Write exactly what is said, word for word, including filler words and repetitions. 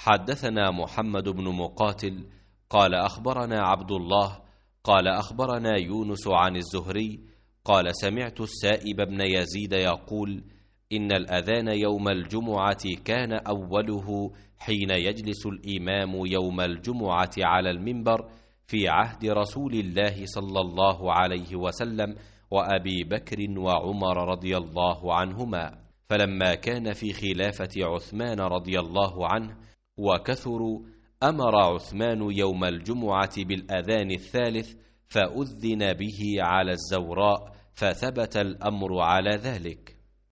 حدثنا محمد بن مقاتل قال أخبرنا عبد الله قال أخبرنا يونس عن الزهري قال سمعت السائب بن يزيد يقول إن الأذان يوم الجمعة كان أوله حين يجلس الإمام يوم الجمعة على المنبر في عهد رسول الله صلى الله عليه وسلم وأبي بكر وعمر رضي الله عنهما، فلما كان في خلافة عثمان رضي الله عنه وكثروا أمر عثمان يوم الجمعة بالأذان الثالث فأذن به على الزوراء، فثبت الأمر على ذلك.